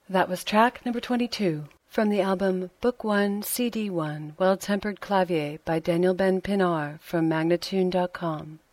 That was track number 22 from the album Book 1, CD 1, Well-Tempered Clavier by Daniel Ben Pinar from Magnatune.com.